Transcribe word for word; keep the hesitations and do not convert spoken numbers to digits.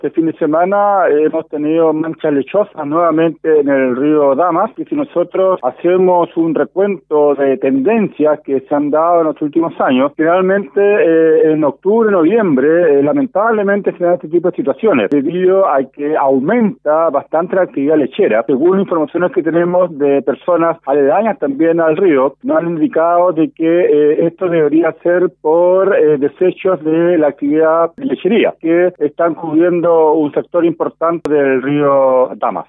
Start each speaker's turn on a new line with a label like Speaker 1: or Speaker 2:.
Speaker 1: Este fin de semana hemos tenido manchas lechosas nuevamente en el río Damas, y si nosotros hacemos un recuento de tendencias que se han dado en los últimos años, generalmente eh, en octubre, noviembre, eh, lamentablemente se dan este tipo de situaciones, debido a que aumenta bastante la actividad lechera. Según informaciones que tenemos de personas aledañas también al río, nos han indicado de que eh, esto debería ser por eh, desechos de la actividad lechería, que están cubriendo un sector importante del río Damas.